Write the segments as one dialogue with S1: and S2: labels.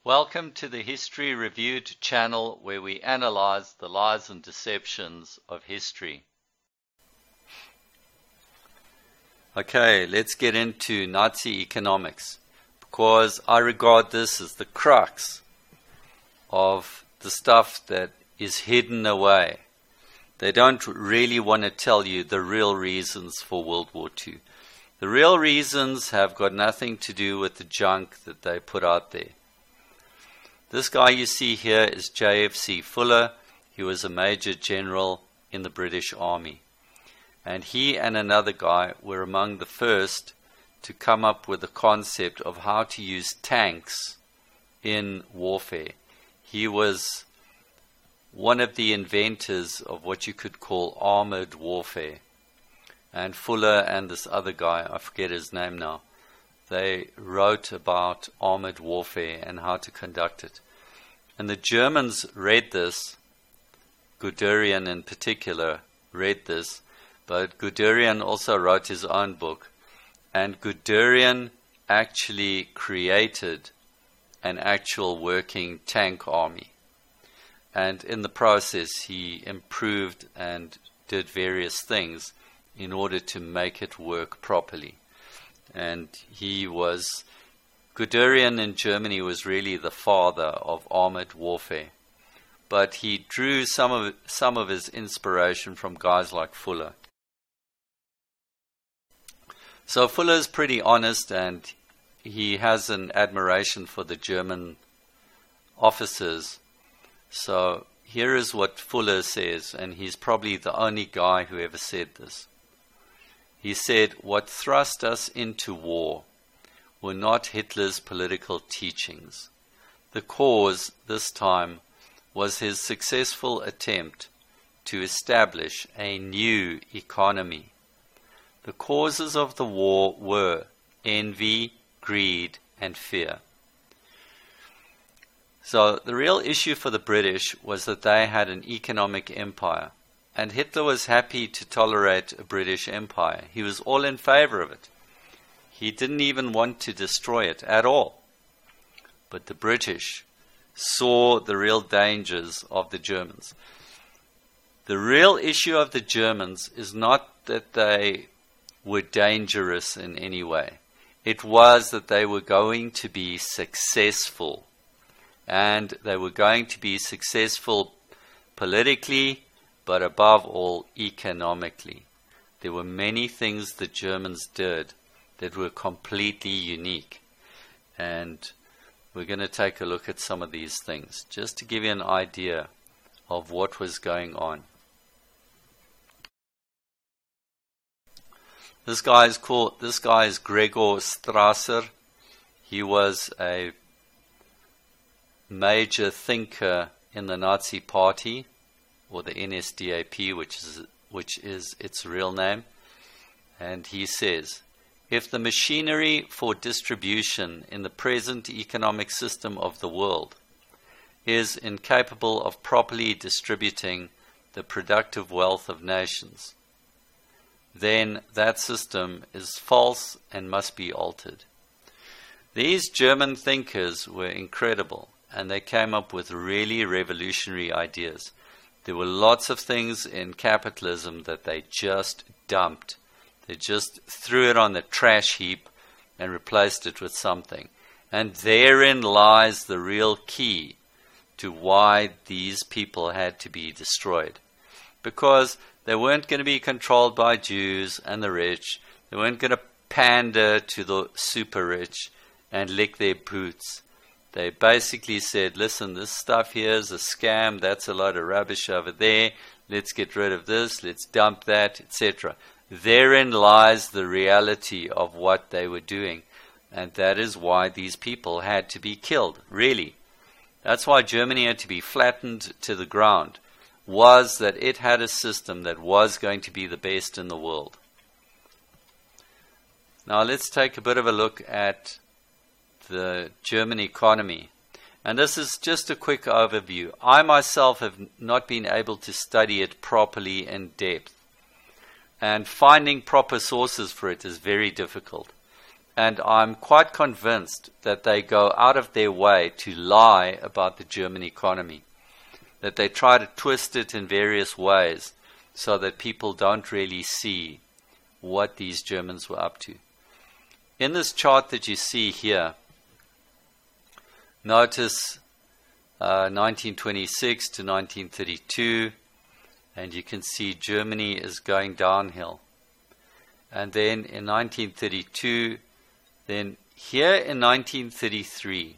S1: Welcome to the History Reviewed channel, where we analyze the lies and deceptions of history. Okay, let's get into Nazi economics, because I regard this as the crux of the stuff that is hidden away. They don't really want to tell you the real reasons for World War II. The real reasons have got nothing to do with the junk that they put out there. This guy you see here is J.F.C. Fuller. He was a major general in the British Army. And he and another guy were among the first to come up with the concept of how to use tanks in warfare. He was one of the inventors of what you could call armored warfare. And Fuller and this other guy, I forget his name now, they wrote about armored warfare and how to conduct it. And the Germans read this, Guderian in particular read this, but Guderian also wrote his own book. And Guderian actually created an actual working tank army. And in the process, he improved and did various things in order to make it work properly. And Guderian in Germany was really the father of armored warfare. But he drew some of his inspiration from guys like Fuller. So Fuller is pretty honest, and he has an admiration for the German officers. So here is what Fuller says, and he's probably the only guy who ever said this. He said, "What thrust us into war were not Hitler's political teachings. The cause, this time, was his successful attempt to establish a new economy. The causes of the war were envy, greed, and fear." So the real issue for the British was that they had an economic empire. And Hitler was happy to tolerate a British empire. He was all in favor of it. He didn't even want to destroy it at all. But the British saw the real dangers of the Germans. The real issue of the Germans is not that they were dangerous in any way. It was that they were going to be successful. And they were going to be successful politically, but above all, economically. There were many things the Germans did that were completely unique. And we're going to take a look at some of these things, just to give you an idea of what was going on. This guy is Gregor Strasser. He was a major thinker in the Nazi Party, or the NSDAP, which is its real name. And he says, "If the machinery for distribution in the present economic system of the world is incapable of properly distributing the productive wealth of nations, then that system is false and must be altered." These German thinkers were incredible, and they came up with really revolutionary ideas. There were lots of things in capitalism that they just dumped. They just threw it on the trash heap and replaced it with something. And therein lies the real key to why these people had to be destroyed. Because they weren't going to be controlled by Jews and the rich. They weren't going to pander to the super rich and lick their boots. They basically said, listen, this stuff here is a scam, that's a load of rubbish over there, let's get rid of this, let's dump that, etc. Therein lies the reality of what they were doing. And that is why these people had to be killed, really. That's why Germany had to be flattened to the ground, was that it had a system that was going to be the best in the world. Now let's take a bit of a look at the German economy. And this is just a quick overview. I myself have not been able to study it properly in depth. And finding proper sources for it is very difficult. And I'm quite convinced that they go out of their way to lie about the German economy, that they try to twist it in various ways so that people don't really see what these Germans were up to. In this chart that you see here, notice 1926 to 1932, and you can see Germany is going downhill. And then in 1932, then here in 1933,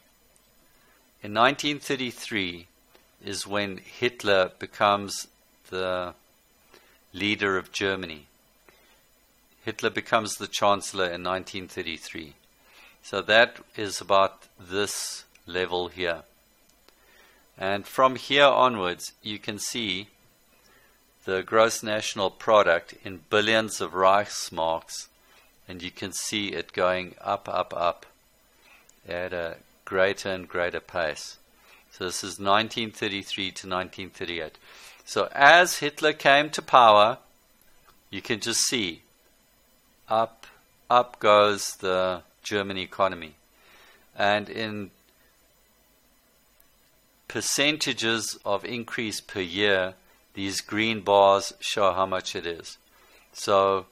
S1: is when Hitler becomes the leader of Germany. Hitler becomes the chancellor in 1933. So that is about this level here. And from here onwards, you can see the gross national product in billions of Reichsmarks, and you can see it going up, up, up at a greater and greater pace. So this is 1933 to 1938. So as Hitler came to power, you can just see up goes the German economy. And in percentages of increase per year, these green bars show how much it is. So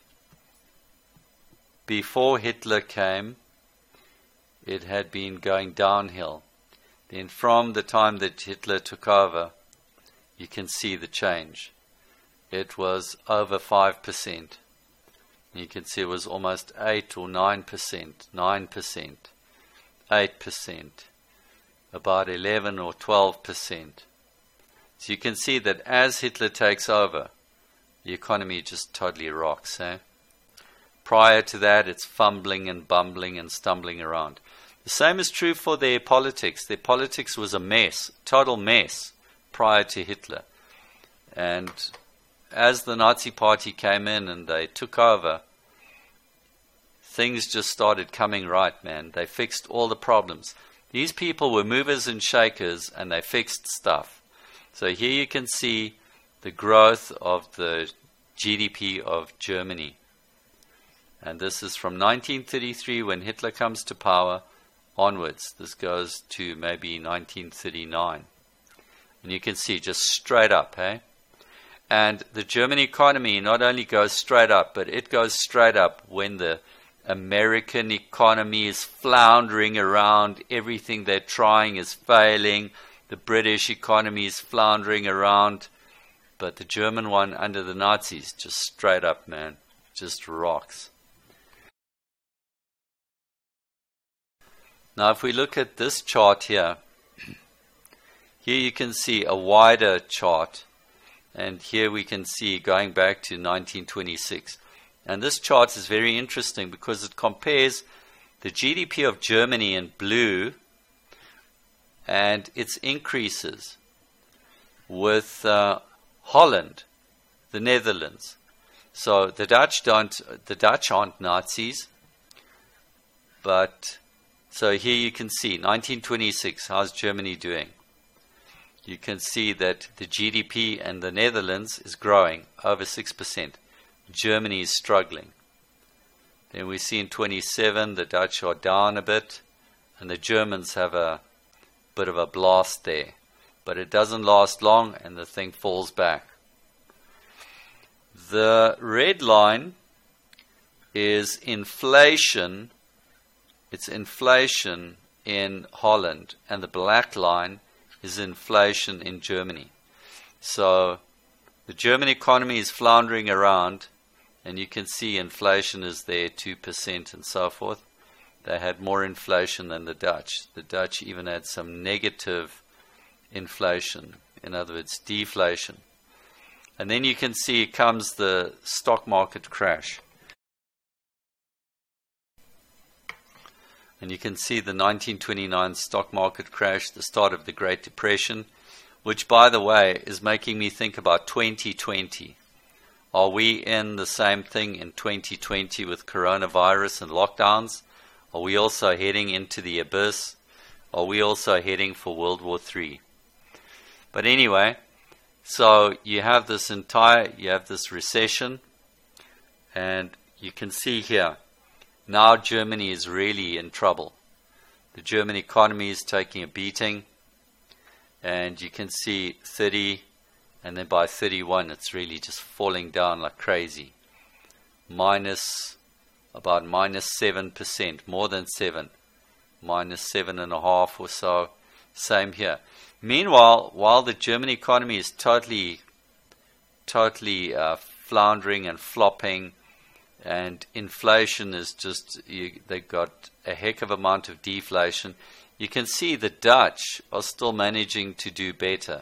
S1: before Hitler came, it had been going downhill. Then from the time that Hitler took over, you can see the change. It was over 5%. You can see it was almost 8 or 9%, 9%, 8%, about 11 or 12%. So you can see that as Hitler takes over, the economy just totally rocks. Prior to that, it's fumbling and bumbling and stumbling around. The same is true for their politics. Their politics was a mess, total mess, prior to Hitler. And as the Nazi Party came in and they took over, things just started coming right, man. They fixed all the problems. These people were movers and shakers, and they fixed stuff. So here you can see the growth of the GDP of Germany. And this is from 1933, when Hitler comes to power, onwards. This goes to maybe 1939. And you can see just straight up, And the German economy not only goes straight up, but it goes straight up when the American economy is floundering around. Everything they're trying is failing. The British economy is floundering around. But the German one under the Nazis, just straight up, man. Just rocks. Now if we look at this chart here, here you can see a wider chart. And here we can see going back to 1926. And this chart is very interesting because it compares the GDP of Germany in blue and its increases with Holland, the Netherlands. So the Dutch aren't Nazis, but so here you can see 1926. How's Germany doing? You can see that the GDP in the Netherlands is growing over 6%. Germany is struggling. Then we see in 27 the Dutch are down a bit, and the Germans have a bit of a blast there. But it doesn't last long, and the thing falls back. The red line is inflation. It's inflation in Holland, and the black line is inflation in Germany. So the German economy is floundering around, and you can see inflation is there, 2% and so forth. They had more inflation than the Dutch. The Dutch even had some negative inflation, in other words, deflation. And then you can see comes the stock market crash. And you can see the 1929 stock market crash, the start of the Great Depression, which, by the way, is making me think about 2020. Are we in the same thing in 2020 with coronavirus and lockdowns? Are we also heading into the abyss? Are we also heading for World War III? But anyway, so you have this recession, and you can see here, now Germany is really in trouble. The German economy is taking a beating, and you can see 30, and then by 31 it's really just falling down like crazy. About minus 7%, more than 7, minus 7.5 or so. Same here. Meanwhile, while the German economy is totally floundering and flopping, and inflation is just, they got a heck of amount of deflation, you can see the Dutch are still managing to do better.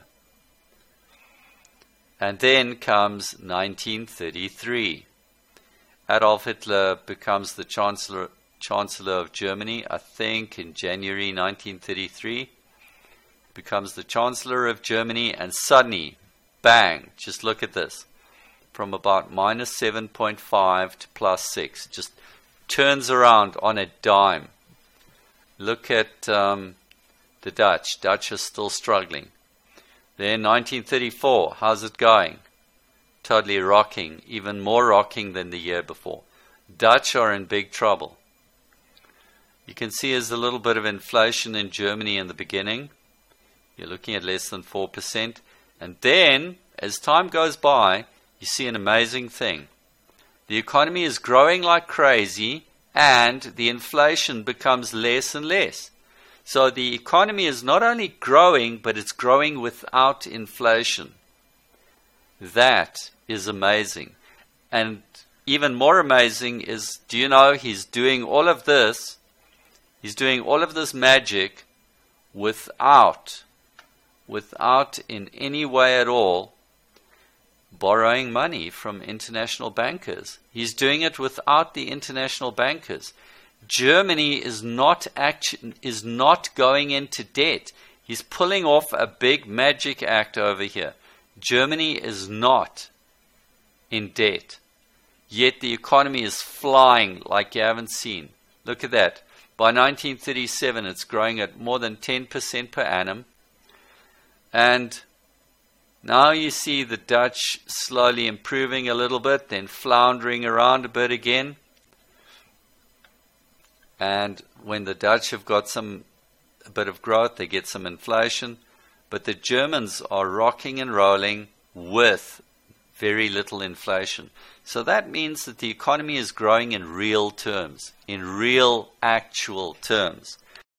S1: And then comes 1933. Adolf Hitler becomes the Chancellor of Germany, I think in January 1933. Becomes the Chancellor of Germany, and suddenly, bang, just look at this. From about minus 7.5 to plus 6. Just turns around on a dime. Look at the Dutch. Dutch are still struggling. Then 1934, how's it going? Totally rocking, even more rocking than the year before. Dutch are in big trouble. You can see there's a little bit of inflation in Germany in the beginning. You're looking at less than 4%. And then, as time goes by, you see an amazing thing. The economy is growing like crazy, and the inflation becomes less and less. So the economy is not only growing, but it's growing without inflation. That is amazing. And even more amazing is, do you know, he's doing all of this magic without in any way at all borrowing money from international bankers. He's doing it without the international bankers. Germany is not going into debt. He's pulling off a big magic act over here. Germany is not in debt. Yet the economy is flying like you haven't seen. Look at that. By 1937, it's growing at more than 10% per annum. And now you see the Dutch slowly improving a little bit, then floundering around a bit again. And when the Dutch have got a bit of growth, they get some inflation. But the Germans are rocking and rolling with very little inflation. So that means that the economy is growing in real terms, in real actual terms.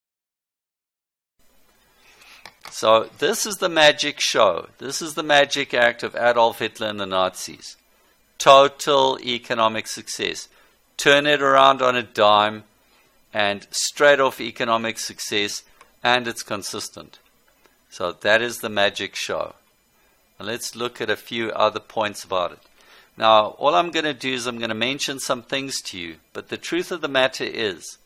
S1: So this is the magic show. This is the magic act of Adolf Hitler and the Nazis. Total economic success. Turn it around on a dime, and straight off economic success, and it's consistent. So that is the magic show. And let's look at a few other points about it. Now, all I'm going to do is I'm going to mention some things to you, but the truth of the matter is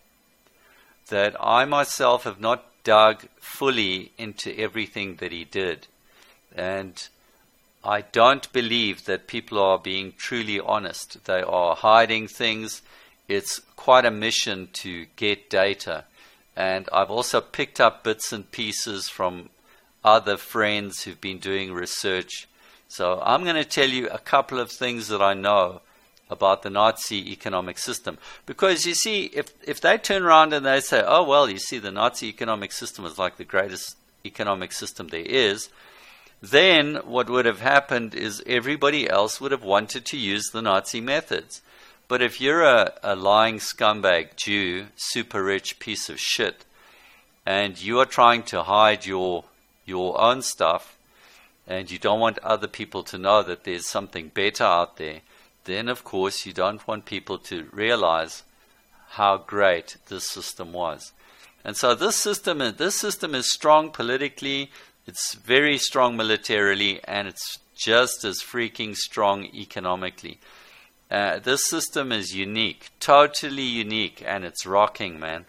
S1: that I myself have not dug fully into everything that he did. And I don't believe that people are being truly honest. They are hiding things. It's quite a mission to get data. And I've also picked up bits and pieces from other friends who've been doing research. So I'm going to tell you a couple of things that I know about the Nazi economic system. Because you see, if they turn around and they say, oh, well, you see, the Nazi economic system is like the greatest economic system there is, then what would have happened is everybody else would have wanted to use the Nazi methods. But if you're a lying scumbag Jew, super rich piece of shit, and you are trying to hide your own stuff, and you don't want other people to know that there's something better out there, then of course you don't want people to realize how great this system was. And so this system is strong politically, it's very strong militarily, and it's just as freaking strong economically. This system is unique, totally unique, and it's rocking, man.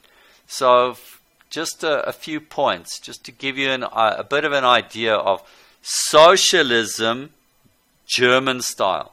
S1: So just a few points, just to give you a bit of an idea of socialism, German style.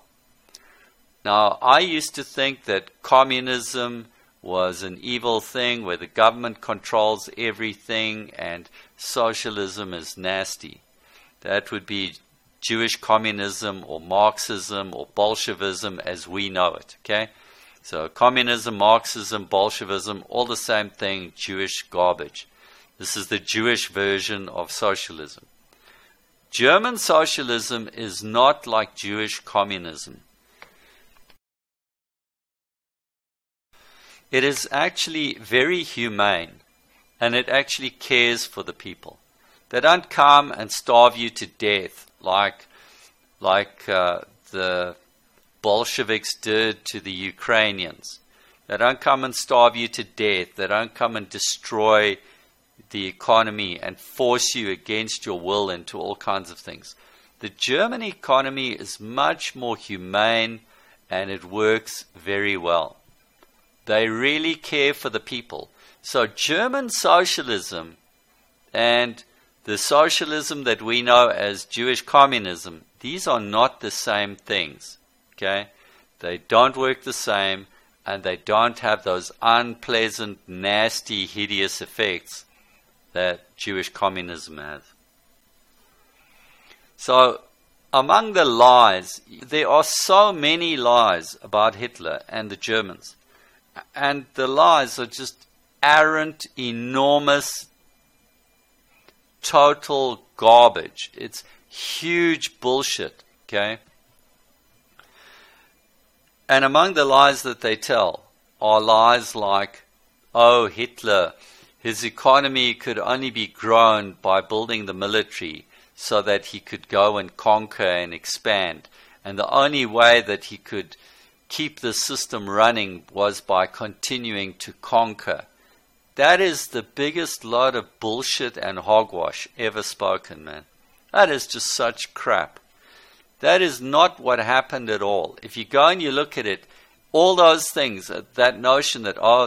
S1: Now, I used to think that communism was an evil thing where the government controls everything and socialism is nasty. That would be Jewish communism or Marxism or Bolshevism as we know it, okay? So communism, Marxism, Bolshevism, all the same thing, Jewish garbage. This is the Jewish version of socialism. German socialism is not like Jewish communism. It is actually very humane, and it actually cares for the people. They don't come and starve you to death like the Bolsheviks did to the Ukrainians. They don't come and starve you to death. They don't come and destroy the economy and force you against your will into all kinds of things. The German economy is much more humane, and it works very well. They really care for the people. So German socialism and the socialism that we know as Jewish communism, these are not the same things. Okay? They don't work the same, and they don't have those unpleasant, nasty, hideous effects that Jewish communism has. So, among the lies, there are so many lies about Hitler and the Germans. And the lies are just arrant, enormous, total garbage. It's huge bullshit, okay? And among the lies that they tell are lies like, oh, Hitler, his economy could only be grown by building the military so that he could go and conquer and expand. And the only way that he could keep the system running was by continuing to conquer. That is the biggest load of bullshit and hogwash ever spoken, man. That is just such crap. That is not what happened at all. If you go and you look at it, all those things, that notion that, oh,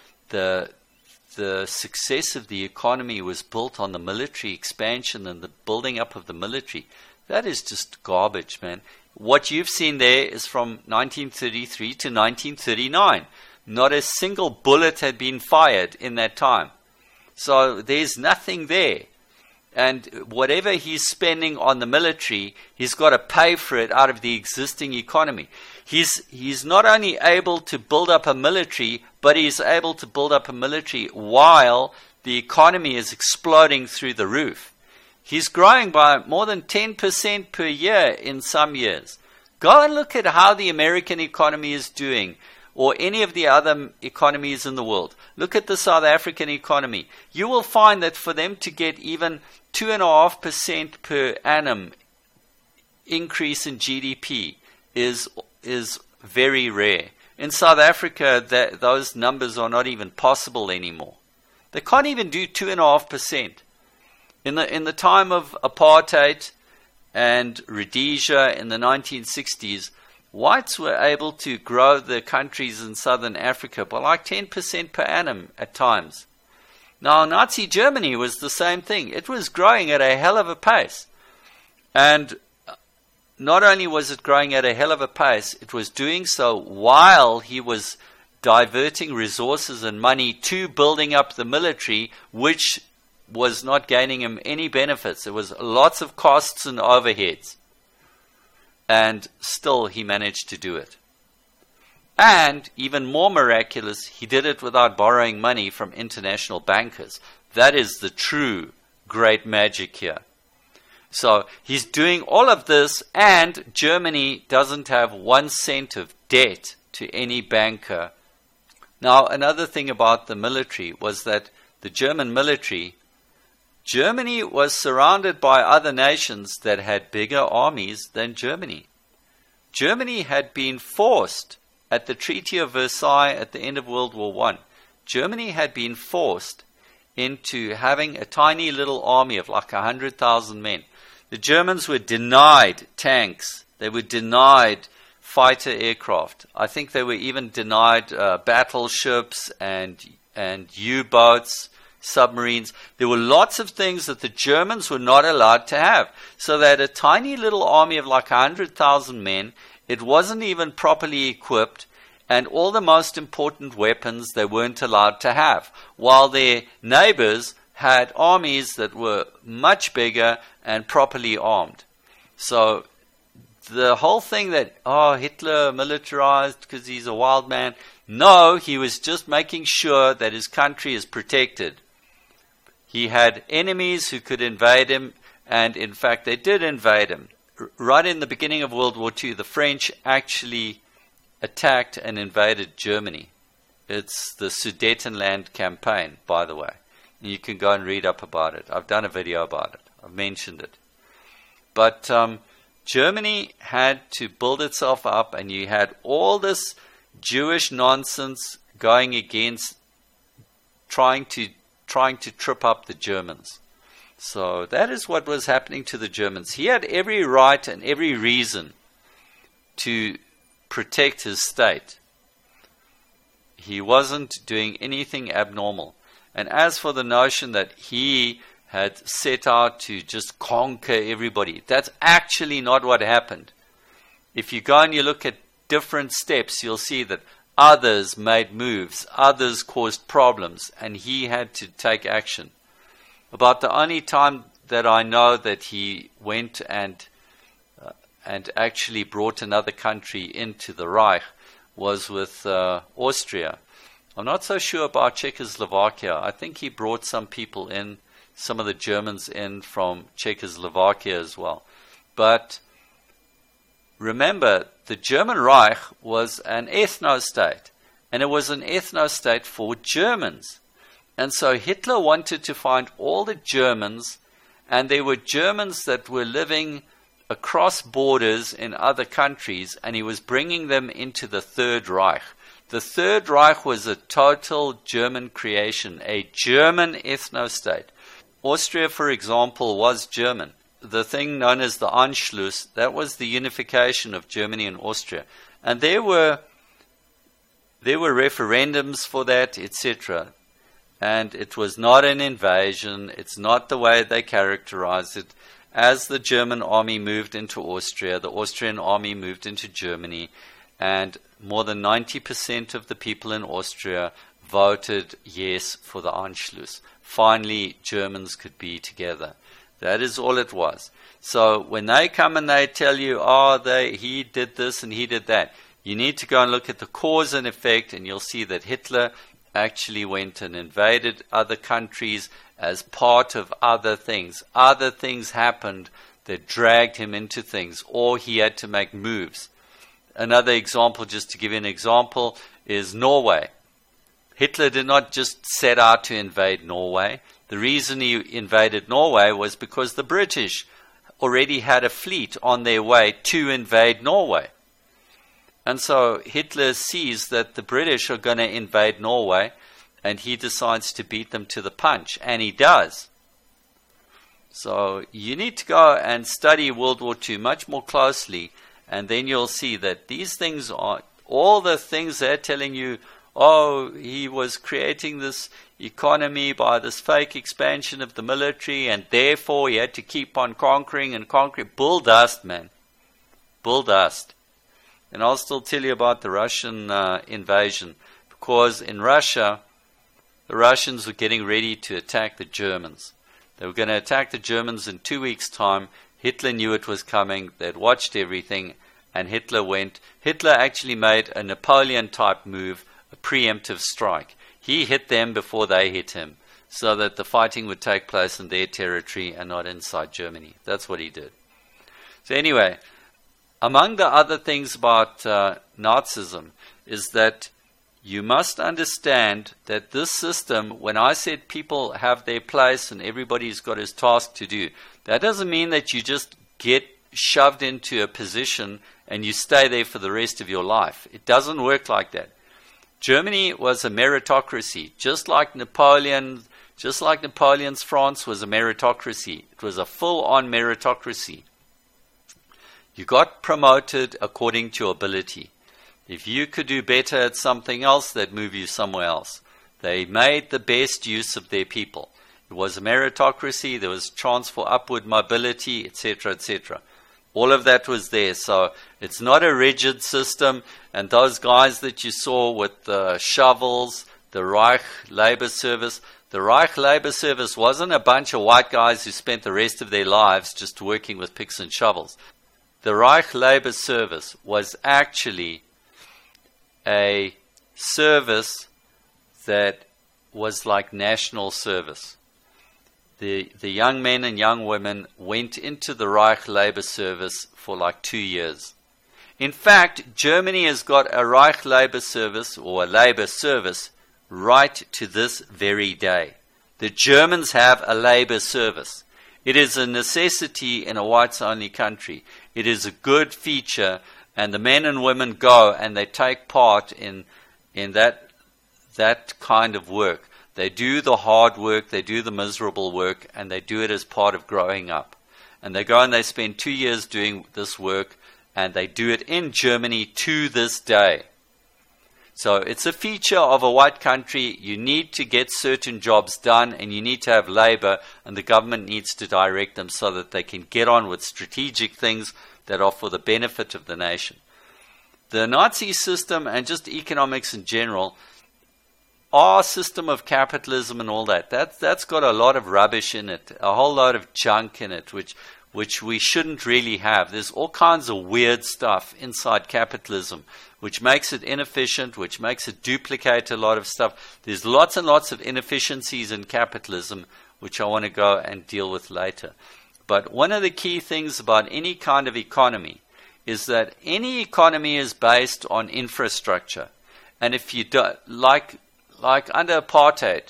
S1: the success of the economy was built on the military expansion and the building up of the military, that is just garbage, man. What you've seen there is from 1933 to 1939. Not a single bullet had been fired in that time. So there's nothing there. And whatever he's spending on the military, he's got to pay for it out of the existing economy. He's not only able to build up a military, but he's able to build up a military while the economy is exploding through the roof. He's growing by more than 10% per year in some years. Go and look at how the American economy is doing, or any of the other economies in the world. Look at the South African economy. You will find that for them to get even 2.5% per annum increase in GDP is very rare. In South Africa, those numbers are not even possible anymore. They can't even do 2.5%. In the time of apartheid and Rhodesia in the 1960s, whites were able to grow the countries in southern Africa by like 10% per annum at times. Now, Nazi Germany was the same thing. It was growing at a hell of a pace. And not only was it growing at a hell of a pace, it was doing so while he was diverting resources and money to building up the military, which was not gaining him any benefits. There was lots of costs and overheads. And still he managed to do it. And, even more miraculous, he did it without borrowing money from international bankers. That is the true great magic here. So, he's doing all of this, and Germany doesn't have 1 cent of debt to any banker. Now, another thing about the military was that the German military, Germany was surrounded by other nations that had bigger armies than Germany. Germany had been forced at the Treaty of Versailles at the end of World War I. Germany had been forced into having a tiny little army of like 100,000 men. The Germans were denied tanks. They were denied fighter aircraft. I think they were even denied battleships and U-boats, submarines. There were lots of things that the Germans were not allowed to have. So they had a tiny little army of like 100,000 men. It wasn't even properly equipped, and all the most important weapons they weren't allowed to have, while their neighbors had armies that were much bigger and properly armed. So the whole thing that, Hitler militarized because he's a wild man. No, he was just making sure that his country is protected. He had enemies who could invade him, and in fact they did invade him. Right in the beginning of World War II, the French actually attacked and invaded Germany. It's the Sudetenland campaign, by the way. You can go and read up about it. I've done a video about it. I've mentioned it. But Germany had to build itself up, and you had all this Jewish nonsense going against trying to trip up the Germans. So that is what was happening to the Germans. He had every right and every reason to protect his state. He wasn't doing anything abnormal. And as for the notion that he had set out to just conquer everybody, that's actually not what happened. If you go and you look at different steps, you'll see that others made moves, others caused problems, and he had to take action. About the only time that I know that he went and actually brought another country into the Reich was with Austria. I'm not so sure about Czechoslovakia. I think he brought some people in, some of the Germans in from Czechoslovakia as well. But remember, the German Reich was an ethno-state, and it was an ethno-state for Germans. And so Hitler wanted to find all the Germans, and there were Germans that were living across borders in other countries, and he was bringing them into the Third Reich. The Third Reich was a total German creation, a German ethno-state. Austria, for example, was German. The thing known as the Anschluss, that was the unification of Germany and Austria. And there were referendums for that, etc. And it was not an invasion. It's not the way they characterized it. As the German army moved into Austria, the Austrian army moved into Germany, and more than 90% of the people in Austria voted yes for the Anschluss. Finally, Germans could be together. That is all it was. So when they come and they tell you, he did this and he did that, you need to go and look at the cause and effect, and you'll see that Hitler actually went and invaded other countries as part of other things. Other things happened that dragged him into things, or he had to make moves. Another example, just to give you an example, is Norway. Hitler did not just set out to invade Norway. The reason he invaded Norway was because the British already had a fleet on their way to invade Norway. And so Hitler sees that the British are going to invade Norway, and he decides to beat them to the punch, and he does. So you need to go and study World War II much more closely, and then you'll see that these things are, all the things they're telling you, he was creating this economy by this fake expansion of the military, and therefore he had to keep on conquering and conquering. Bull dust, man. Bull dust. And I'll still tell you about the Russian invasion, because in Russia, the Russians were getting ready to attack the Germans. They were going to attack the Germans in 2 weeks' time. Hitler knew it was coming. They'd watched everything, and Hitler went. Hitler actually made a Napoleon-type move, a preemptive strike. He hit them before they hit him, so that the fighting would take place in their territory and not inside Germany. That's what he did. So anyway, among the other things about Nazism is that you must understand that this system, when I said people have their place and everybody's got his task to do, that doesn't mean that you just get shoved into a position and you stay there for the rest of your life. It doesn't work like that. Germany was a meritocracy, just like Napoleon's France was a meritocracy. It was a full-on meritocracy. You got promoted according to your ability. If you could do better at something else, they'd move you somewhere else. They made the best use of their people. It was a meritocracy, there was chance for upward mobility, etc., etc. All of that was there. So it's not a rigid system. And those guys that you saw with the shovels, the Reich Labor Service, the Reich Labor Service wasn't a bunch of white guys who spent the rest of their lives just working with picks and shovels. the Reich Labor Service was actually a service that was like national service. The young men and young women went into the Reich Labor Service for like 2 years. In fact, Germany has got a Reich Labor Service, or a labor service, right to this very day. The Germans have a labor service. It is a necessity in a whites-only country. It is a good feature, and the men and women go and they take part in that kind of work. They do the hard work, they do the miserable work, and they do it as part of growing up. And they go and they spend 2 years doing this work, and they do it in Germany to this day. So it's a feature of a white country. You need to get certain jobs done, and you need to have labor, and the government needs to direct them so that they can get on with strategic things that are for the benefit of the nation. The Nazi system, and just economics in general, our system of capitalism and all that's got a lot of rubbish in it, a whole lot of junk in it, which we shouldn't really have. There's all kinds of weird stuff inside capitalism, which makes it inefficient, which makes it duplicate a lot of stuff. There's lots and lots of inefficiencies in capitalism, which I want to go and deal with later. But one of the key things about any kind of economy is that any economy is based on infrastructure. And if you do, like under apartheid,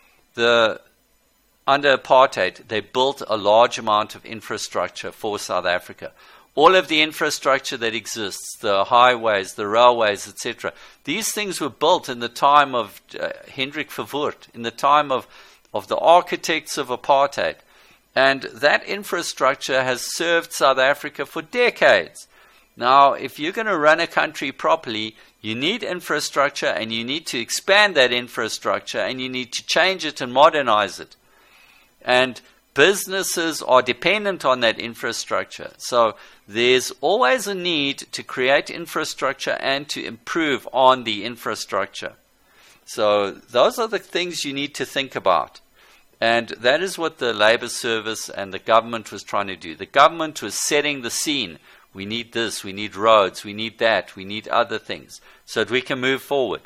S1: they built a large amount of infrastructure for South Africa. All of the infrastructure that exists, the highways, the railways, etc., these things were built in the time of Hendrik Verwoerd, in the time of the architects of apartheid. And that infrastructure has served South Africa for decades. Now, if you're going to run a country properly, you need infrastructure, and you need to expand that infrastructure, and you need to change it and modernize it. And businesses are dependent on that infrastructure. So there's always a need to create infrastructure and to improve on the infrastructure. So those are the things you need to think about. And that is what the labor service and the government was trying to do. The government was setting the scene. We need this, we need roads, we need that, we need other things, so that we can move forward.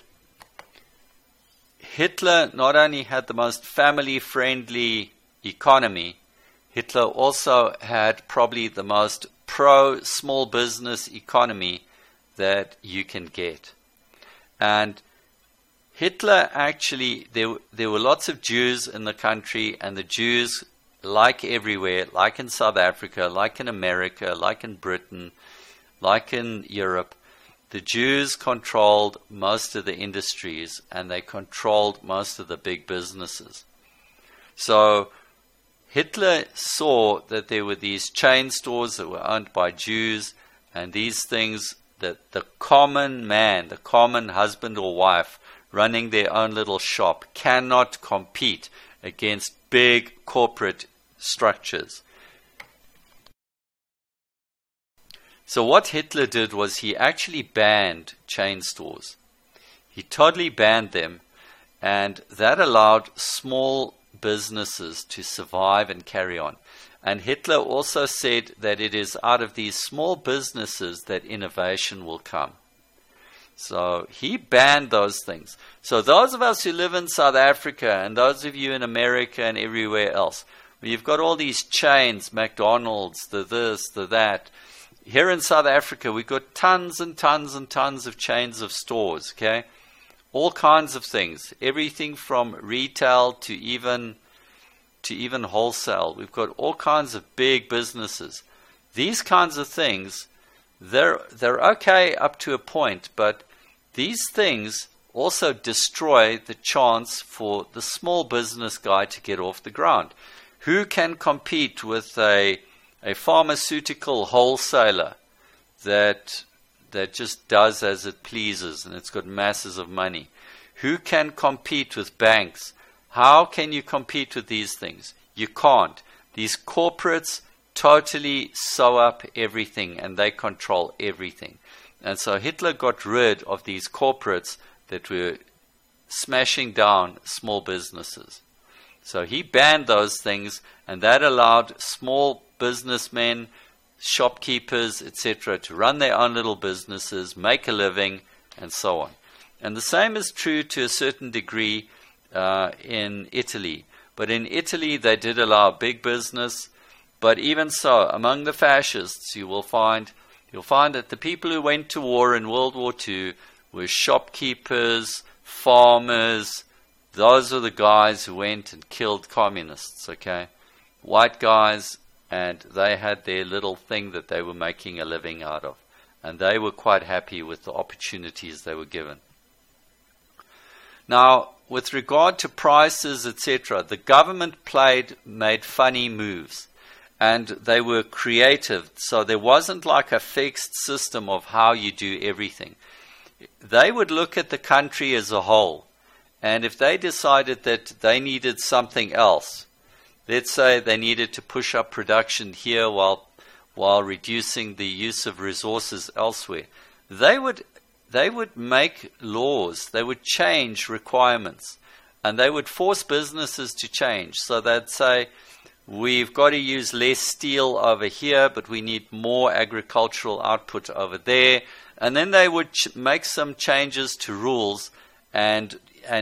S1: Hitler not only had the most family-friendly economy, Hitler also had probably the most pro-small business economy that you can get. And Hitler actually, there were lots of Jews in the country, and the Jews, like everywhere, like in South Africa, like in America, like in Britain, like in Europe, the Jews controlled most of the industries, and they controlled most of the big businesses. So Hitler saw that there were these chain stores that were owned by Jews, and these things that the common man, the common husband or wife running their own little shop cannot compete against big corporate structures. So what Hitler did was he actually banned chain stores. He totally banned them, and that allowed small businesses to survive and carry on. And Hitler also said that it is out of these small businesses that innovation will come. So he banned those things. So those of us who live in South Africa, and those of you in America and everywhere else, you've got all these chains, McDonald's, the this, the that. Here in South Africa, we've got tons and tons and tons of chains of stores, okay? All kinds of things. Everything from retail to even wholesale. We've got all kinds of big businesses. These kinds of things, they're okay up to a point, but these things also destroy the chance for the small business guy to get off the ground. Who can compete with a pharmaceutical wholesaler that just does as it pleases and it's got masses of money? Who can compete with banks? How can you compete with these things? You can't. These corporates totally sew up everything, and they control everything. And so Hitler got rid of these corporates that were smashing down small businesses. So he banned those things, and that allowed small businessmen, shopkeepers, etc., to run their own little businesses, make a living, and so on. And the same is true to a certain degree in Italy. But in Italy, they did allow big business. But even so, among the fascists, you'll find that the people who went to war in World War II were shopkeepers, farmers. Those are the guys who went and killed communists, okay? White guys, and they had their little thing that they were making a living out of. And they were quite happy with the opportunities they were given. Now, with regard to prices, etc., the government made funny moves. And they were creative. So there wasn't like a fixed system of how you do everything. They would look at the country as a whole. And if they decided that they needed something else, let's say they needed to push up production here while reducing the use of resources elsewhere, they would make laws. They would change requirements. And they would force businesses to change. So they'd say, we've got to use less steel over here, but we need more agricultural output over there. And then they would make some changes to rules, and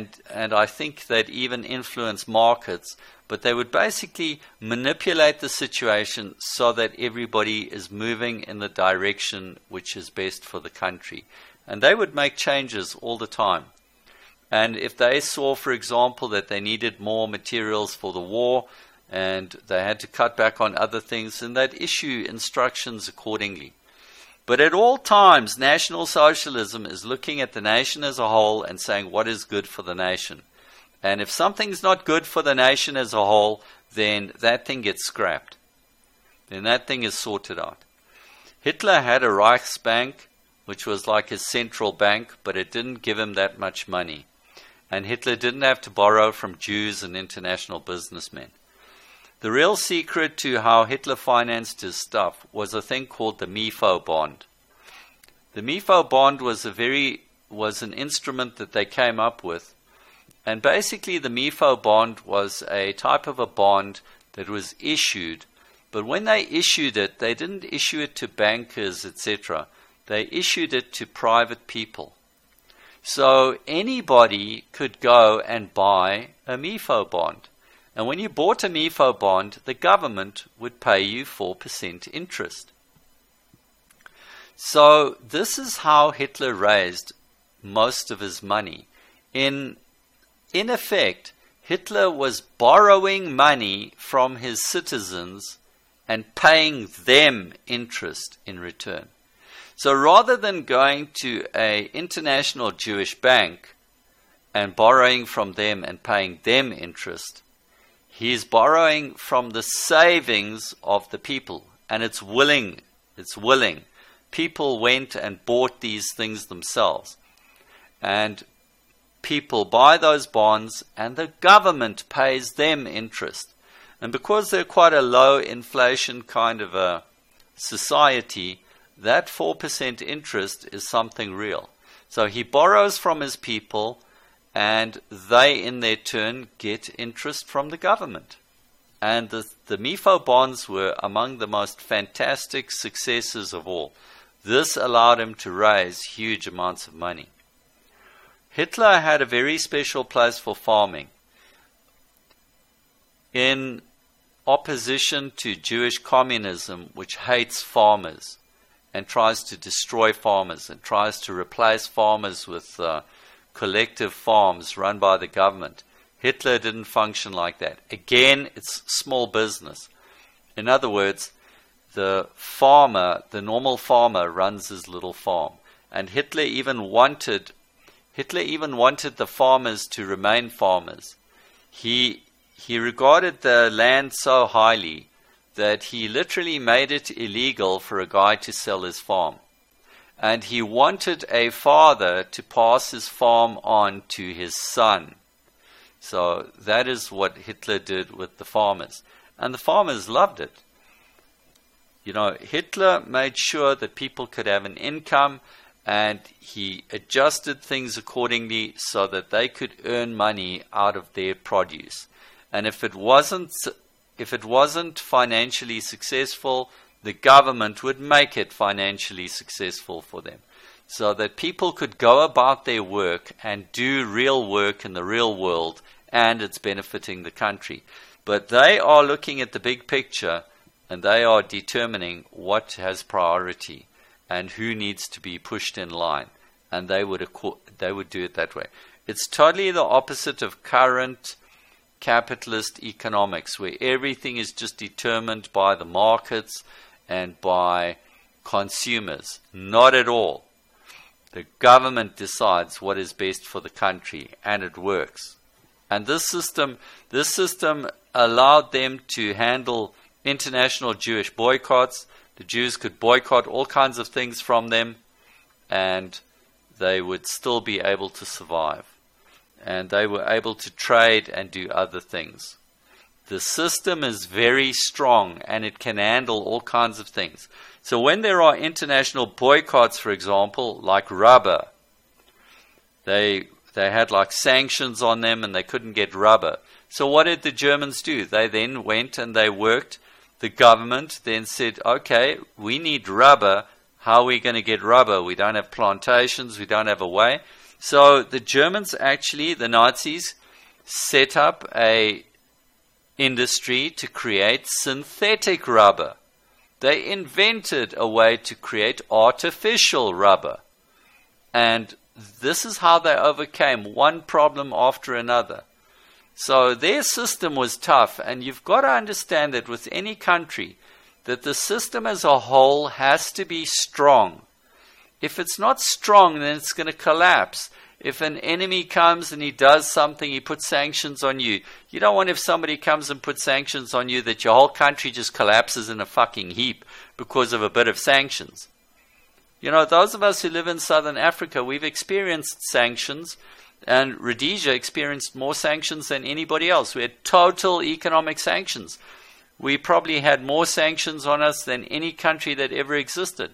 S1: I think they'd even influence markets. But they would basically manipulate the situation so that everybody is moving in the direction which is best for the country. And they would make changes all the time. And if they saw, for example, that they needed more materials for the war, and they had to cut back on other things, and they'd issue instructions accordingly. But at all times, National Socialism is looking at the nation as a whole and saying what is good for the nation. And if something's not good for the nation as a whole, then that thing gets scrapped. Then that thing is sorted out. Hitler had a Reichsbank, which was like his central bank, but it didn't give him that much money. And Hitler didn't have to borrow from Jews and international businessmen. The real secret to how Hitler financed his stuff was a thing called the Mefo bond. The Mefo bond was an instrument that they came up with. And basically the Mefo bond was a type of a bond that was issued. But when they issued it, they didn't issue it to bankers, etc. They issued it to private people. So anybody could go and buy a Mefo bond. And when you bought a Mefo bond, the government would pay you 4% interest. So this is how Hitler raised most of his money. In effect, Hitler was borrowing money from his citizens and paying them interest in return. So rather than going to an international Jewish bank and borrowing from them and paying them interest, he's borrowing from the savings of the people. And it's willing. People went and bought these things themselves. And people buy those bonds and the government pays them interest. And because they're quite a low inflation kind of a society, that 4% interest is something real. So he borrows from his people, and they in their turn get interest from the government. And the Mefo bonds were among the most fantastic successes of all. This allowed him to raise huge amounts of money. Hitler had a very special place for farming. In opposition to Jewish communism, which hates farmers and tries to destroy farmers and tries to replace farmers with collective farms run by the government, Hitler didn't function like that. Again, it's small business. In other words, the normal farmer runs his little farm. And Hitler even wanted the farmers to remain farmers. He regarded the land so highly that he literally made it illegal for a guy to sell his farm. And he wanted a father to pass his farm on to his son. So that is what Hitler did with the farmers. And the farmers loved it. You know, Hitler made sure that people could have an income, and he adjusted things accordingly so that they could earn money out of their produce. And if it wasn't financially successful, the government would make it financially successful for them, so that people could go about their work and do real work in the real world, and it's benefiting the country. But they are looking at the big picture, and they are determining what has priority and who needs to be pushed in line, and they would do it that way. It's totally the opposite of current capitalist economics, where everything is just determined by the markets and by consumers. Not at all. The government decides what is best for the country, and it works. And this system allowed them to handle international Jewish boycotts. The Jews could boycott all kinds of things from them, and they would still be able to survive. And they were able to trade and do other things. The system is very strong, and it can handle all kinds of things. So when there are international boycotts, for example, like rubber, they had like sanctions on them and they couldn't get rubber. So what did the Germans do? They then went and they worked. The government then said, okay, we need rubber. How are we going to get rubber? We don't have plantations. We don't have a way. So the Germans actually, the Nazis, set up a industry to create synthetic rubber. They invented a way to create artificial rubber. And this is how they overcame one problem after another. So their system was tough, and you've got to understand that with any country, that the system as a whole has to be strong. If it's not strong, then it's going to collapse. If an enemy comes and he does something, he puts sanctions on you. You don't want if somebody comes and puts sanctions on you that your whole country just collapses in a fucking heap because of a bit of sanctions. You know, those of us who live in Southern Africa, we've experienced sanctions, and Rhodesia experienced more sanctions than anybody else. We had total economic sanctions. We probably had more sanctions on us than any country that ever existed.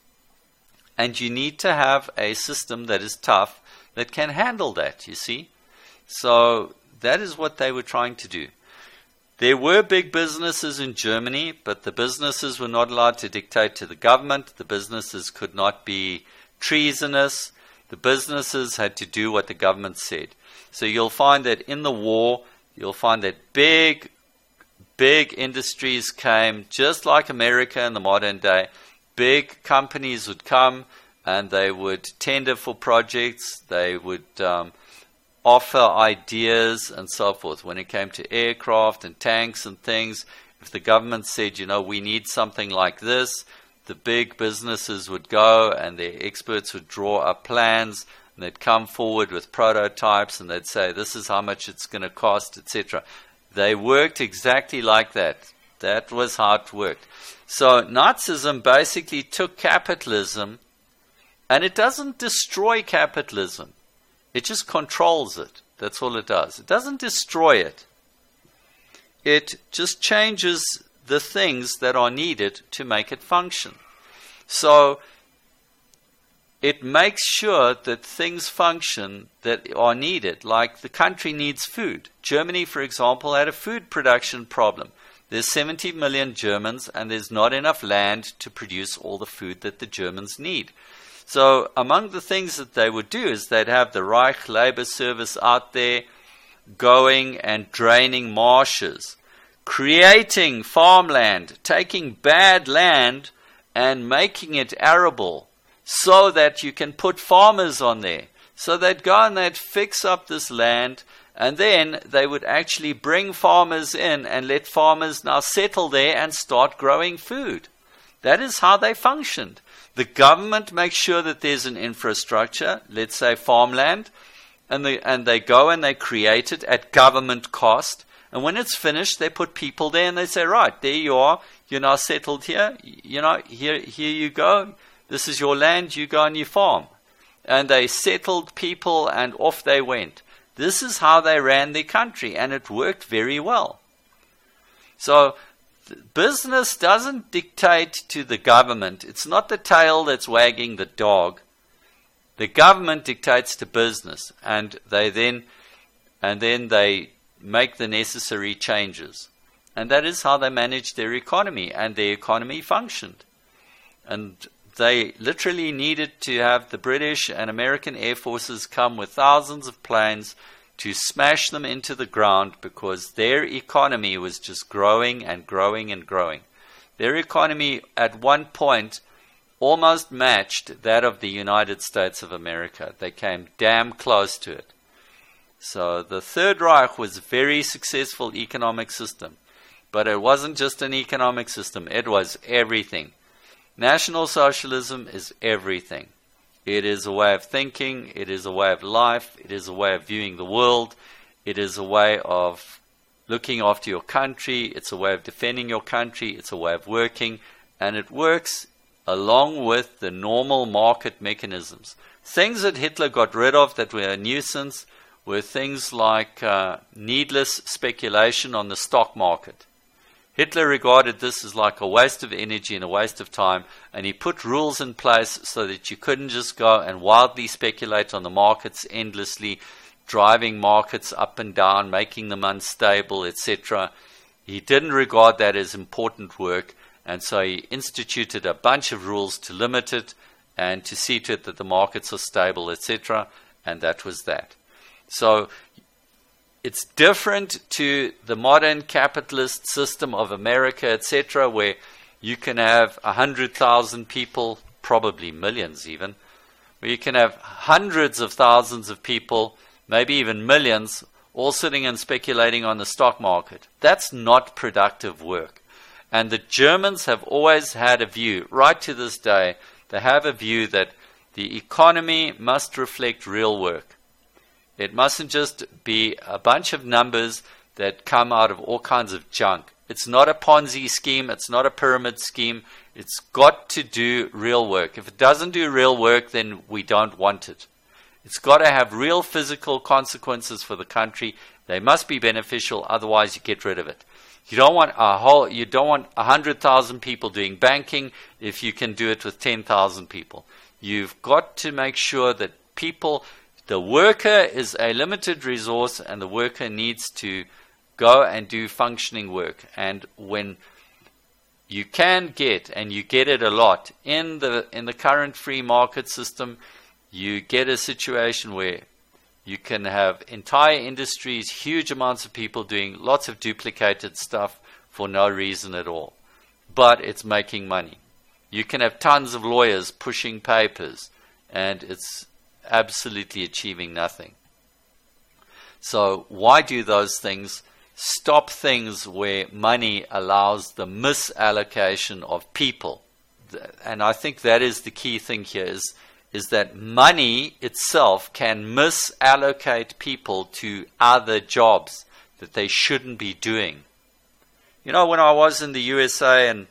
S1: And you need to have a system that is tough, that can handle that, you see. So that is what they were trying to do. There were big businesses in Germany, but the businesses were not allowed to dictate to the government. The businesses could not be treasonous. The businesses had to do what the government said. So you'll find that in the war, you'll find that big industries came, just like America in the modern day. Big companies would come, and they would tender for projects. They would offer ideas and so forth. When it came to aircraft and tanks and things, if the government said, you know, we need something like this, the big businesses would go and their experts would draw up plans, and they'd come forward with prototypes, and they'd say, this is how much it's going to cost, etc. They worked exactly like that. That was how it worked. So Nazism basically took capitalism, and it doesn't destroy capitalism. It just controls it. That's all it does. It doesn't destroy it. It just changes the things that are needed to make it function. So it makes sure that things function that are needed, like the country needs food. Germany, for example, had a food production problem. There's 70 million Germans, and there's not enough land to produce all the food that the Germans need. So among the things that they would do is they'd have the Reich Labor Service out there going and draining marshes, creating farmland, taking bad land and making it arable so that you can put farmers on there. So they'd go and they'd fix up this land, and then they would actually bring farmers in and let farmers now settle there and start growing food. That is how they functioned. The government makes sure that there's an infrastructure, let's say farmland, and they go and they create it at government cost. And when it's finished, they put people there and they say, right, there you are. You're now settled here. You know, here you go. This is your land. You go and you farm. And they settled people and off they went. This is how they ran their country, and it worked very well. So business doesn't dictate to the government. It's not the tail that's wagging the dog. The government dictates to business, and they then they make the necessary changes. And that is how they managed their economy, and their economy functioned. And they literally needed to have the British and American Air Forces come with thousands of planes to smash them into the ground, because their economy was just growing and growing and growing. Their economy at one point almost matched that of the United States of America. They came damn close to it. So the Third Reich was a very successful economic system. But it wasn't just an economic system, it was everything. National Socialism is everything. It is a way of thinking, it is a way of life, it is a way of viewing the world, it is a way of looking after your country, it's a way of defending your country, it's a way of working, and it works along with the normal market mechanisms. Things that Hitler got rid of that were a nuisance were things like needless speculation on the stock market. Hitler regarded this as like a waste of energy and a waste of time, and he put rules in place so that you couldn't just go and wildly speculate on the markets endlessly, driving markets up and down, making them unstable, etc. He didn't regard that as important work, and so he instituted a bunch of rules to limit it and to see to it that the markets are stable, etc., and that was that. So it's different to the modern capitalist system of America, etc., where you can have 100,000 people, probably millions even, where you can have hundreds of thousands of people, maybe even millions, all sitting and speculating on the stock market. That's not productive work. And the Germans have always had a view, right to this day, they have a view that the economy must reflect real work. It mustn't just be a bunch of numbers that come out of all kinds of junk. It's not a Ponzi scheme. It's not a pyramid scheme. It's got to do real work. If it doesn't do real work, then we don't want it. It's got to have real physical consequences for the country. They must be beneficial. Otherwise, you get rid of it. You don't want 100,000 people doing banking if you can do it with 10,000 people. You've got to make sure that people. The worker is a limited resource, and the worker needs to go and do functioning work. And when you can get, and you get it a lot, in the current free market system, you get a situation where you can have entire industries, huge amounts of people doing lots of duplicated stuff for no reason at all. But it's making money. You can have tons of lawyers pushing papers, and it's absolutely achieving nothing. So why do those things? Stop things where money allows the misallocation of people. And I think that is the key thing here, is that money itself can misallocate people to other jobs that they shouldn't be doing. You know, when I was in the USA and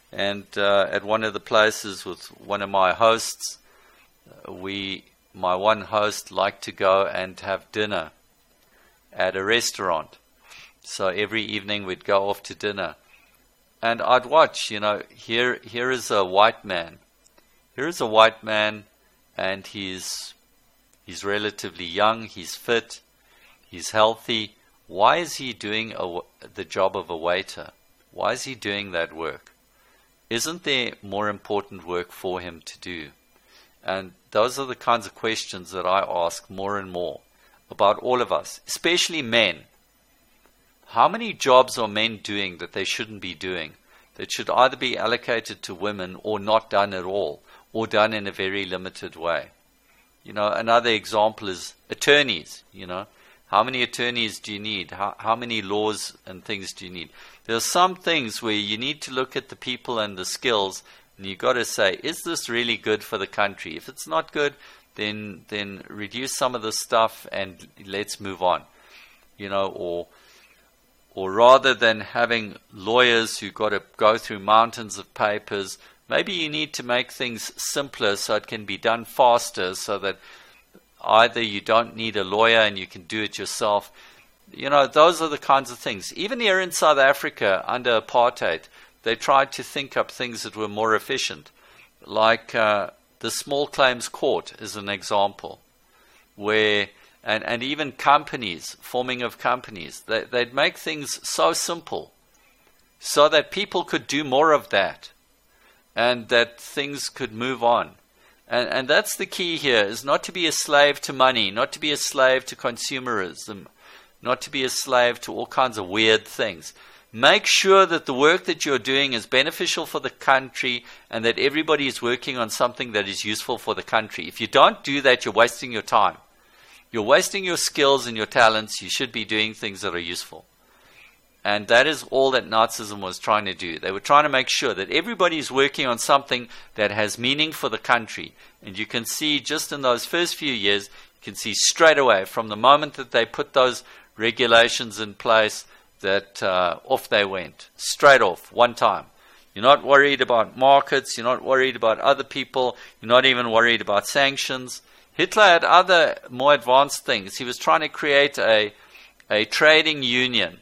S1: at one of the places with one of my hosts, my one host liked to go and have dinner at a restaurant. So every evening we'd go off to dinner. And I'd watch, here is a white man. Here is a white man, and he's relatively young, he's fit, he's healthy. Why is he doing the job of a waiter? Why is he doing that work? Isn't there more important work for him to do? And those are the kinds of questions that I ask more and more about all of us, especially men. How many jobs are men doing that they shouldn't be doing, that should either be allocated to women or not done at all, or done in a very limited way? Another example is attorneys. How many attorneys do you need? How many laws and things do you need? There are some things where you need to look at the people and the skills, and you've got to say, is this really good for the country? If it's not good, then reduce some of the stuff and let's move on. Or rather than having lawyers who got to go through mountains of papers, maybe you need to make things simpler so it can be done faster, so that either you don't need a lawyer and you can do it yourself. Those are the kinds of things. Even here in South Africa, under apartheid, they tried to think up things that were more efficient. Like the small claims court is an example, where, and even companies, forming of companies, they'd make things so simple so that people could do more of that and that things could move on. And that's the key here, is not to be a slave to money, not to be a slave to consumerism, not to be a slave to all kinds of weird things. Make sure that the work that you're doing is beneficial for the country and that everybody is working on something that is useful for the country. If you don't do that, you're wasting your time. You're wasting your skills and your talents. You should be doing things that are useful. And that is all that Nazism was trying to do. They were trying to make sure that everybody is working on something that has meaning for the country. And you can see just in those first few years, you can see straight away from the moment that they put those regulations in place that off they went. Straight off, one time. You're not worried about markets. You're not worried about other people. You're not even worried about sanctions. Hitler had other more advanced things. He was trying to create a trading union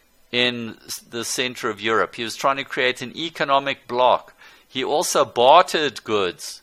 S1: in the center of Europe. He was trying to create an economic bloc. He also bartered goods.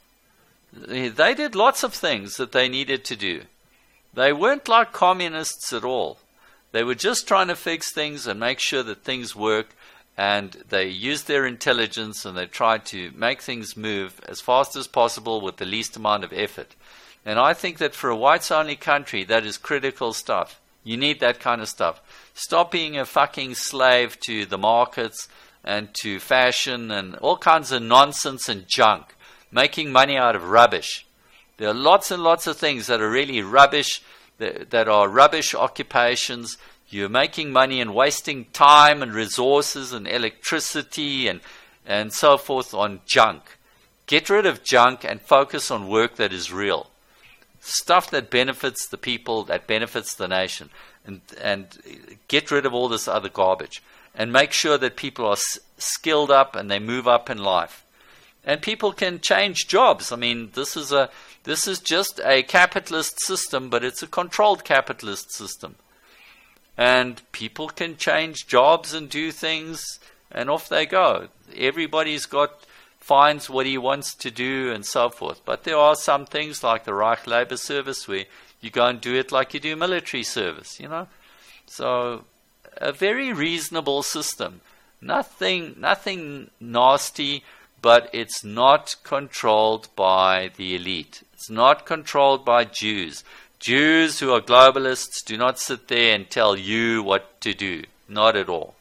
S1: They did lots of things that they needed to do. They weren't like communists at all. They were just trying to fix things and make sure that things work, and they used their intelligence and they tried to make things move as fast as possible with the least amount of effort. And I think that for a whites-only country, that is critical stuff. You need that kind of stuff. Stop being a fucking slave to the markets and to fashion and all kinds of nonsense and junk, making money out of rubbish. There are lots and lots of things that are really rubbish, that are rubbish occupations. You're making money and wasting time and resources and electricity and so forth on junk. Get rid of junk and focus on work that is real. Stuff that benefits the people, that benefits the nation. And get rid of all this other garbage. And make sure that people are skilled up and they move up in life. And people can change jobs. I mean, this is just a capitalist system, but it's a controlled capitalist system. And people can change jobs and do things, and off they go. Everybody's finds what he wants to do and so forth. But there are some things like the Reich Labor Service where you go and do it like you do military service, you know. So a very reasonable system. Nothing nasty, but it's not controlled by the elite. It's not controlled by Jews. Jews who are globalists do not sit there and tell you what to do. Not at all.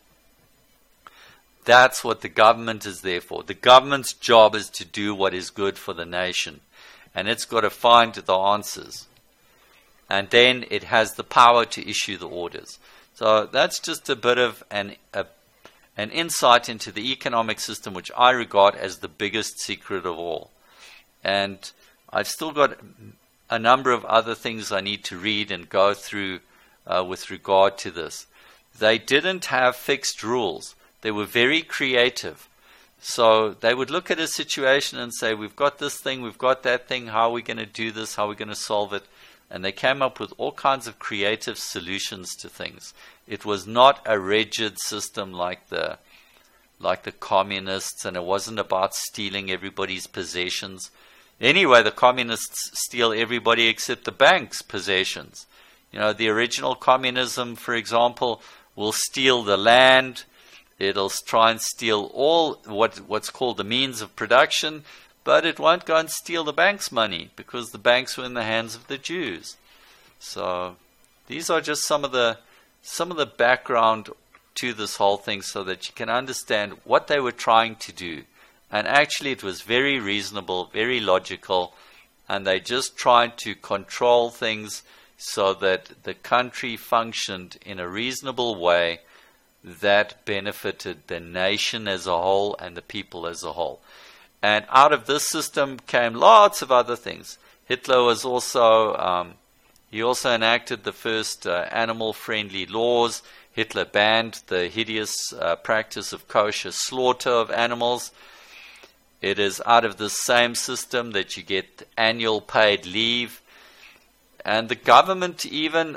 S1: That's what the government is there for. The government's job is to do what is good for the nation. And it's got to find the answers. And then it has the power to issue the orders. So that's just a bit of an insight into the economic system, which I regard as the biggest secret of all. And I've still got a number of other things I need to read and go through with regard to this. They didn't have fixed rules. They were very creative. So they would look at a situation and say, we've got this thing, we've got that thing, how are we going to do this, how are we going to solve it? And they came up with all kinds of creative solutions to things. It was not a rigid system like the communists, and it wasn't about stealing everybody's possessions. Anyway, the communists steal everybody except the bank's possessions. You know, the original communism, for example, will steal the land. It'll try and steal all what's called the means of production, but it won't go and steal the bank's money because the banks were in the hands of the Jews. So these are just some of the background to this whole thing so that you can understand what they were trying to do. And actually it was very reasonable, very logical, and they just tried to control things so that the country functioned in a reasonable way that benefited the nation as a whole and the people as a whole. And out of this system came lots of other things. Hitler was also, he also enacted the first animal-friendly laws. Hitler banned the hideous practice of kosher slaughter of animals. It is out of this same system that you get annual paid leave. And the government even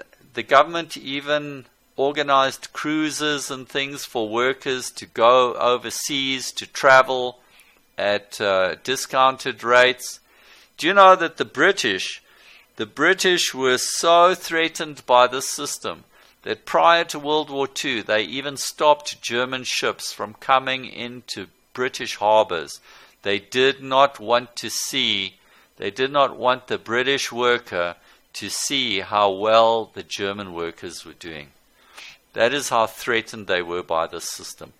S1: organized cruises and things for workers to go overseas to travel at discounted rates. Do you know that the British were so threatened by this system that prior to World War II, they even stopped German ships from coming into British harbors. They did not want the British worker to see how well the German workers were doing. That is how threatened they were by this system.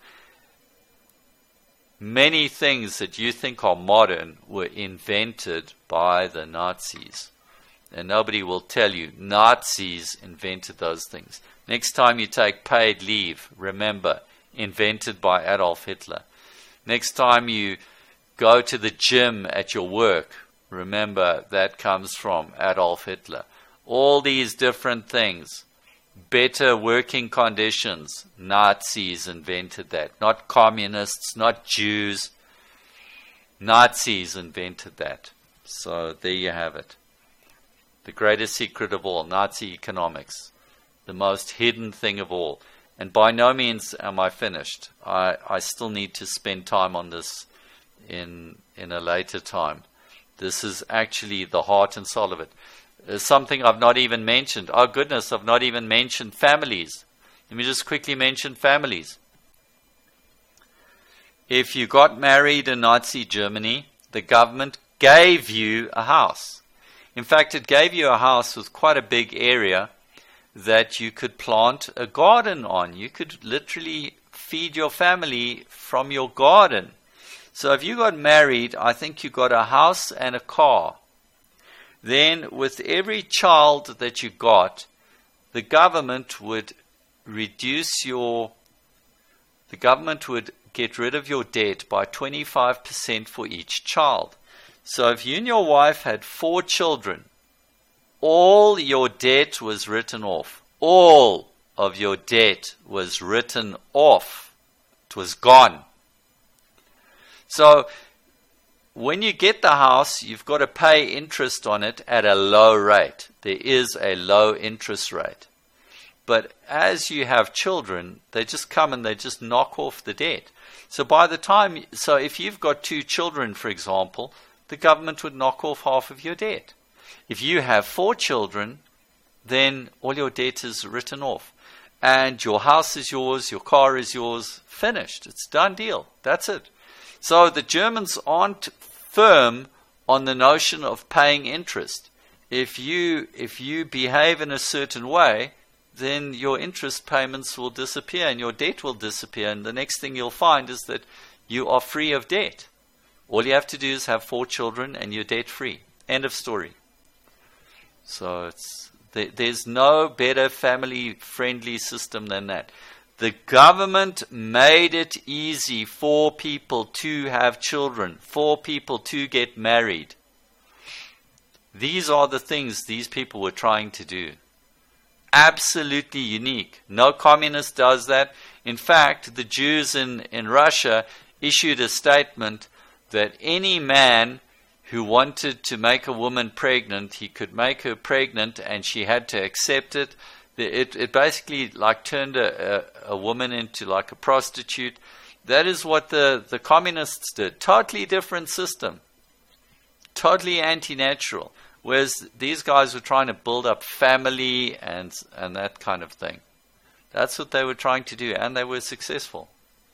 S1: Many things that you think are modern were invented by the Nazis. And nobody will tell you Nazis invented those things. Next time you take paid leave, remember, invented by Adolf Hitler. Next time you go to the gym at your work, remember that comes from Adolf Hitler. All these different things. Better working conditions, Nazis invented that. Not communists, not Jews. Nazis invented that. So there you have it. The greatest secret of all, Nazi economics. The most hidden thing of all. And by no means am I finished. I still need to spend time on this in a later time. This is actually the heart and soul of it. Something I've not even mentioned. Oh goodness, I've not even mentioned families. Let me just quickly mention families. If you got married in Nazi Germany, the government gave you a house. In fact, it gave you a house with quite a big area that you could plant a garden on. You could literally feed your family from your garden. So if you got married, I think you got a house and a car. Then with every child that you got, the government would get rid of your debt by 25% for each child. So if you and your wife had 4 children, all your debt was written off. All of your debt was written off. It was gone. So when you get the house, you've got to pay interest on it at a low rate. There is a low interest rate. But as you have children, they just come and they just knock off the debt. So if you've got 2 children, for example, the government would knock off half of your debt. If you have 4 children, then all your debt is written off. And your house is yours, your car is yours, finished. It's done deal. That's it. So the Germans aren't firm on the notion of paying interest. If you behave in a certain way, then your interest payments will disappear and your debt will disappear. And the next thing you'll find is that you are free of debt. All you have to do is have 4 children and you're debt free. End of story. So there's no better family-friendly system than that. The government made it easy for people to have children, for people to get married. These are the things these people were trying to do. Absolutely unique. No communist does that. In fact, the Jews in Russia issued a statement that any man who wanted to make a woman pregnant, he could make her pregnant and she had to accept it. It basically like turned a woman into like a prostitute. That is what the communists did. Totally different system. Totally anti-natural. Whereas these guys were trying to build up family and that kind of thing. That's what they were trying to do, and they were successful.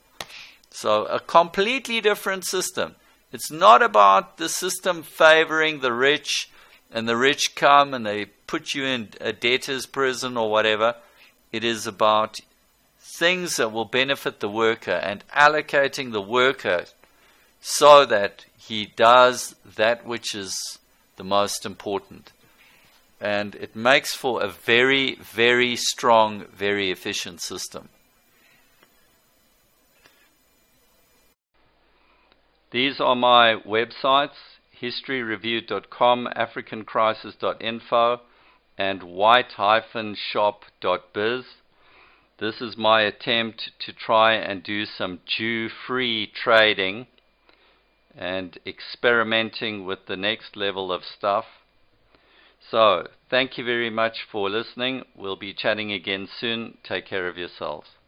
S1: So a completely different system. It's not about the system favoring the rich, and the rich come and they put you in a debtor's prison or whatever. It is about things that will benefit the worker and allocating the worker so that he does that which is the most important. And it makes for a very, very strong, very efficient system. These are my websites: historyreview.com, africancrisis.info, and white-shop.biz. This is my attempt to try and do some Jew-free trading and experimenting with the next level of stuff. So, thank you very much for listening. We'll be chatting again soon. Take care of yourselves.